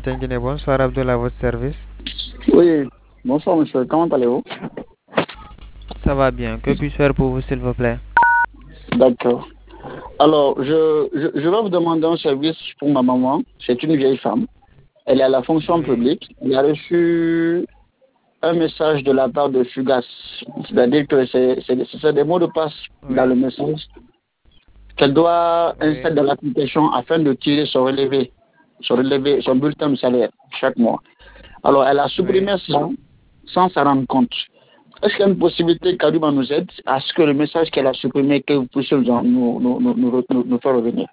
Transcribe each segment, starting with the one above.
Mtengine, bonsoir Abdullah, à votre service. Oui, bonsoir monsieur, comment allez-vous? Ça va bien. Que puis-je faire pour vous, s'il vous plaît? D'accord. Alors, je vais vous demander un service pour ma maman. C'est une vieille femme. Elle est à la fonction Oui. publique. Elle a reçu un message de la part de Fugas. C'est-à-dire que c'est des mots de passe dans Oui. le message qu'elle doit Oui. insérer dans l'application afin de tirer son bulletin de salaire chaque mois. Alors, elle a Oui. supprimé ça sans s'en rendre compte. Est-ce qu'il y a une possibilité qu'Adouba nous aide à ce que le message qu'elle a supprimé, que vous puissiez nous faire revenir?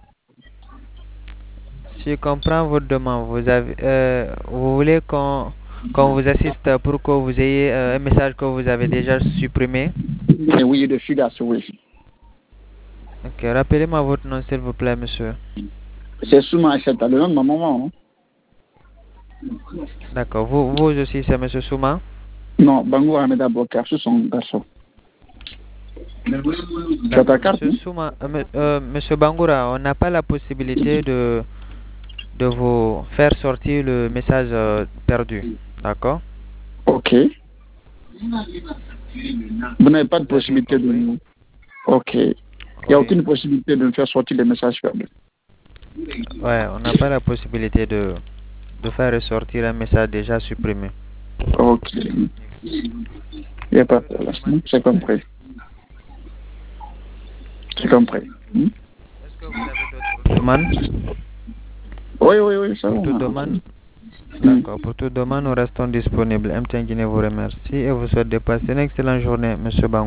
Si je comprends votre demande, vous voulez qu'on vous assiste pour que vous ayez un message que vous avez déjà supprimé? Mais oui, de Fugas, oui. Ok, rappelez-moi votre nom, s'il vous plaît, monsieur. C'est Souma Acheta, le nom de ma maman. Hein? D'accord. Vous aussi, c'est monsieur Souma? Non, Bango Ahmed Abokar, c'est son garçon. Tu as ta D'accord. carte? Monsieur Hein? Souma, monsieur Bangoura, on n'a pas la possibilité de vous faire sortir le message perdu. D'accord? Ok. Vous n'avez pas de Vous avez bien possibilité de compris? nous. Ok. Il n'y a Oui. aucune possibilité de nous faire sortir les messages perdus. Ouais, on n'a pas la possibilité de faire ressortir un message déjà supprimé. Ok. Il n'y a pas de D'autres problème. demandes, s'il C'est vous plaît? compris. C'est compris. Est-ce que vous avez d'autres demandes? Oui, ça Pour toute va. demande? Hmm. D'accord. Pour toute demande, nous restons disponibles. M. Guinée vous remercie et vous souhaite de passer une excellente journée, monsieur Bang.